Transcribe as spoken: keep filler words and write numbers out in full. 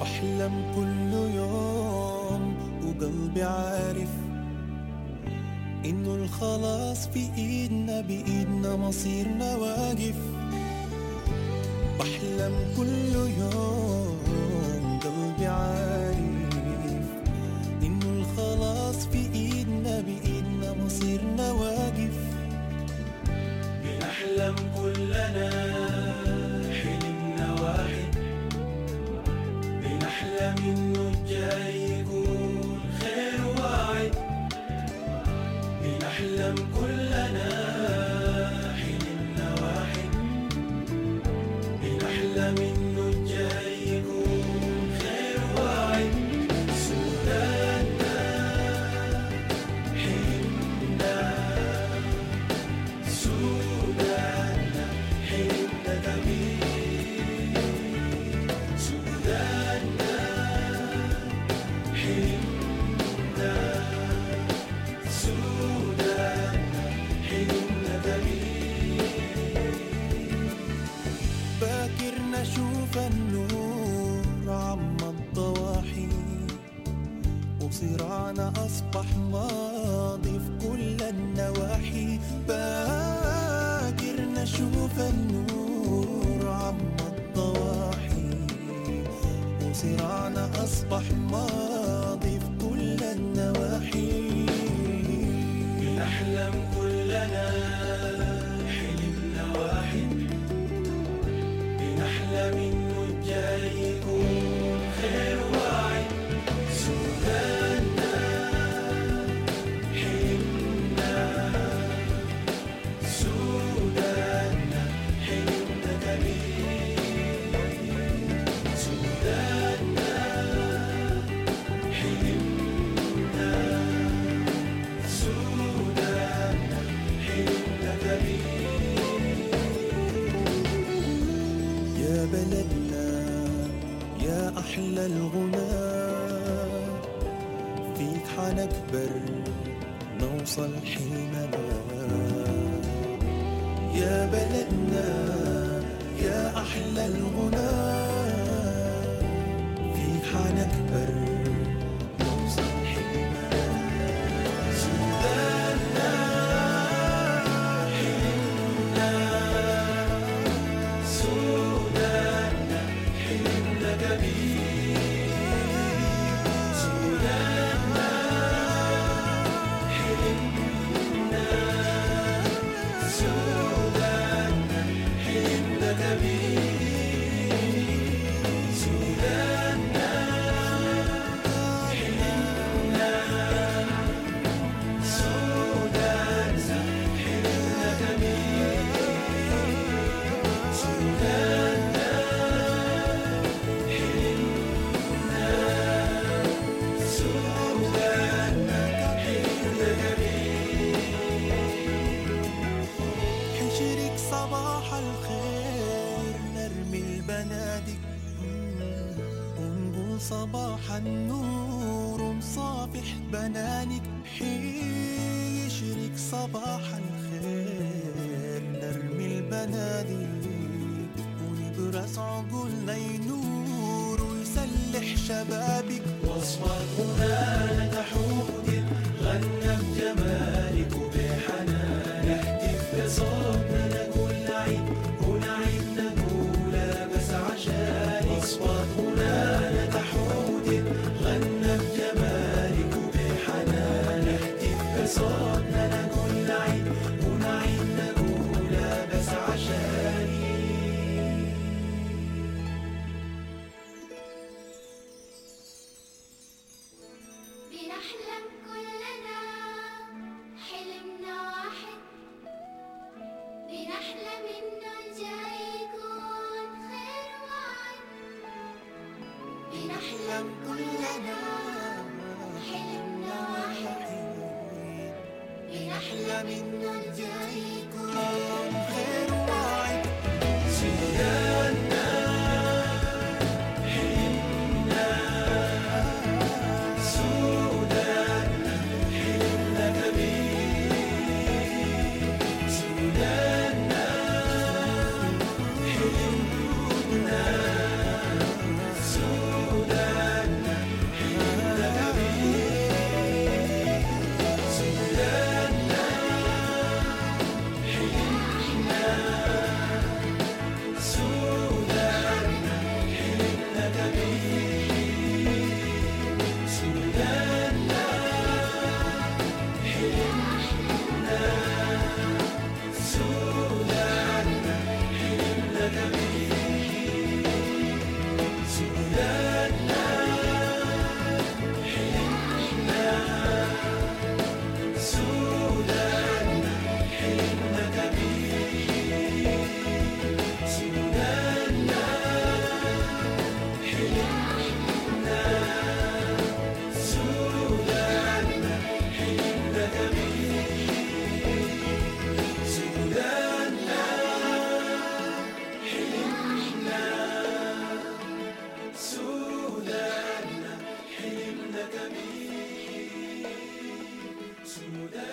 بحلم كل يوم وقلبي عارف إنه الخلاص في إيدنا، بإيدنا مصيرنا واقف. بحلم كل يوم قلبي عارف إنه الخلاص في إيدنا، بإيدنا مصيرنا واقف. بنحلم كلنا حلمنا واحد، بنحلم إنه الجاي يكون خير واعد. بنحلم كلنا حلمنا واحد، بنحلم إنه الجاي يكون خير واعد. سوداننا حلمنا، سوداننا حلمنا كبير. سوداننا حلمنا، سوداننا حلمنا كبير. باكر نشوف النور عم الضواحي، وصراعنا أصبح ماضي في كل النواحي. باكر نشوف النور عم الضواحي، وصراعنا أصبح ماضي في كل النواحي. بنحلم كلنا حلمنا واحد، بنحلم إنه الجاي يكون خير واعد. سوداننا حلمنا، سوداننا حلمنا كبير. سوداننا حلمنا، سوداننا حلمنا كبير. يا بلدنا يا أحلى الغنى، فيك حنكبر نوصل حلمنا. يا بلدنا يا أحلى الغنى، فيك حنكبر نوصل حلمنا. سوداننا حلمنا، سوداننا حلمنا كبير. سوداننا حلمنا، سوداننا حلمنا كبير. سوداننا حلمنا، سوداننا حلمنا كبير. سوداننا حلمنا، سوداننا حلمنا كبير. حشرك صباح الخير نرمي البنادق، ونقول صباح النور ونصافح بنانك. حيشرك صباح الخير نرمي البنادق، ونبرس عقولنا ينور ويسلح شبابك. وصفات غنانا تحود غنى بجمالك وبحنان، نهتف بصوتنا نقول نعيد ونعيد نقول بس عشانك. وصفات غنانا تحود غنى بجمالك وبحنان، نهتف بصوتنا نقول نعيد ونعيد نقول بس عشانك. بنحلم كلنا حلمنا واحد، بنحلم إنه الجاي يكون خير واعد. بنحلم كلنا حلمنا واحد، بنحلم إنه الجاي يكون خير واعد. سوداننا حلمنا، سوداننا حلمنا كبير. سوداننا حلمنا، سوداننا سودا